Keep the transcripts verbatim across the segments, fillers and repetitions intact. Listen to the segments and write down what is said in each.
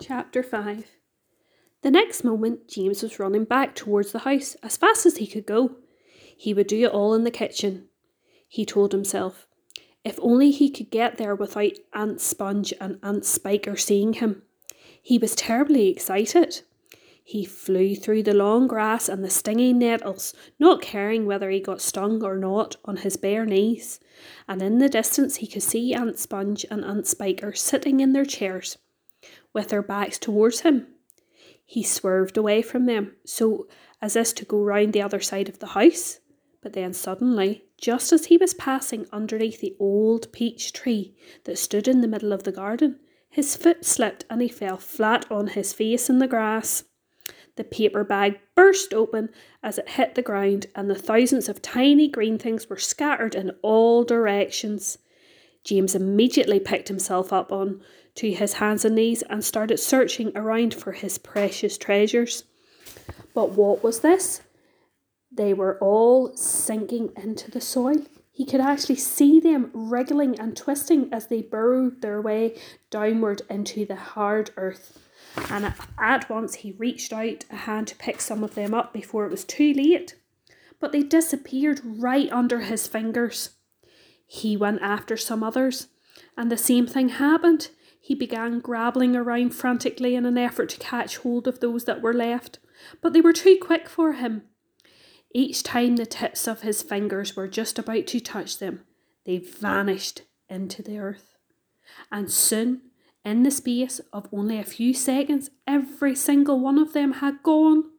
Chapter five. The next moment, James was running back towards the house as fast as he could go. He would do it all in the kitchen, he told himself. If only he could get there without Aunt Sponge and Aunt Spiker seeing him. He was terribly excited. He flew through the long grass and the stinging nettles, not caring whether he got stung or not, on his bare knees. And in the distance he could see Aunt Sponge and Aunt Spiker sitting in their chairs, with their backs towards him. He swerved away from them, so as if to go round the other side of the house. But then suddenly, just as he was passing underneath the old peach tree that stood in the middle of the garden, his foot slipped and he fell flat on his face in the grass. The paper bag burst open as it hit the ground, and the thousands of tiny green things were scattered in all directions. James immediately picked himself up on to his hands and knees and started searching around for his precious treasures. But what was this? They were all sinking into the soil. He could actually see them wriggling and twisting as they burrowed their way downward into the hard earth. And at once he reached out a hand to pick some of them up before it was too late. But they disappeared right under his fingers. He went after some others, and the same thing happened. He began grabbling around frantically in an effort to catch hold of those that were left, but they were too quick for him. Each time the tips of his fingers were just about to touch them, they vanished into the earth. And soon, in the space of only a few seconds, every single one of them had gone.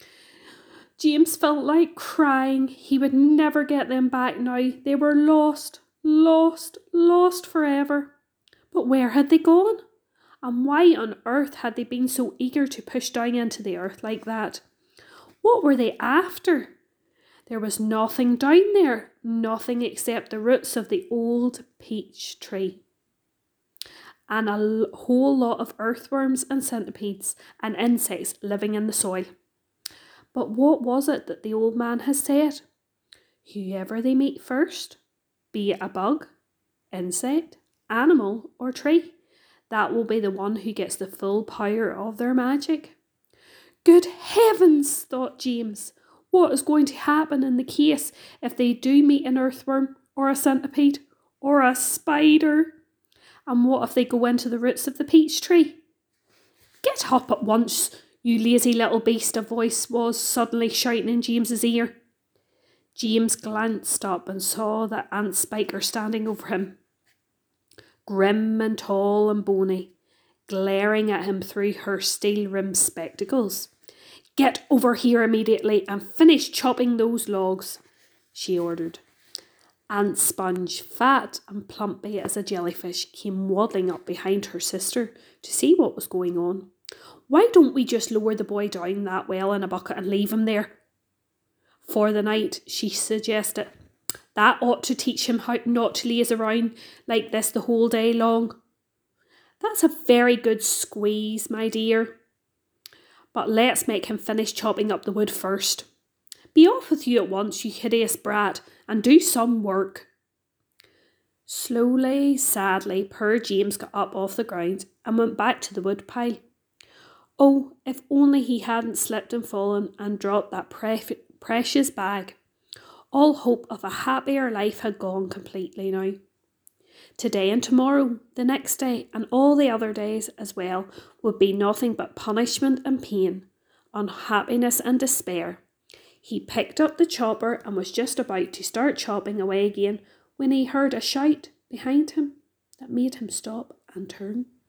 James felt like crying. He would never get them back now. They were lost, lost, lost forever. But where had they gone? And why on earth had they been so eager to push down into the earth like that? What were they after? There was nothing down there, nothing except the roots of the old peach tree. And a l- whole lot of earthworms and centipedes and insects living in the soil. But what was it that the old man had said? Whoever they meet first, be it a bug, insect, animal or tree, that will be the one who gets the full power of their magic. Good heavens, thought James. What is going to happen in the case if they do meet an earthworm or a centipede or a spider? And what if they go into the roots of the peach tree? Get up at once, you lazy little beast, a voice was suddenly shouting in James's ear. James glanced up and saw that Aunt Spiker standing over him, grim and tall and bony, glaring at him through her steel-rimmed spectacles. Get over here immediately and finish chopping those logs, she ordered. Aunt Sponge, fat and plumpy as a jellyfish, came waddling up behind her sister to see what was going on. Why don't we just lower the boy down that well in a bucket and leave him there for the night, she suggested. That ought to teach him how not to laze around like this the whole day long. That's a very good squeeze, my dear. But let's make him finish chopping up the wood first. Be off with you at once, you hideous brat, and do some work. Slowly, sadly, poor James got up off the ground and went back to the wood pile. Oh, if only he hadn't slipped and fallen and dropped that pre- precious bag. All hope of a happier life had gone completely now. Today and tomorrow, the next day, and all the other days as well, would be nothing but punishment and pain, unhappiness and despair. He picked up the chopper and was just about to start chopping away again when he heard a shout behind him that made him stop and turn.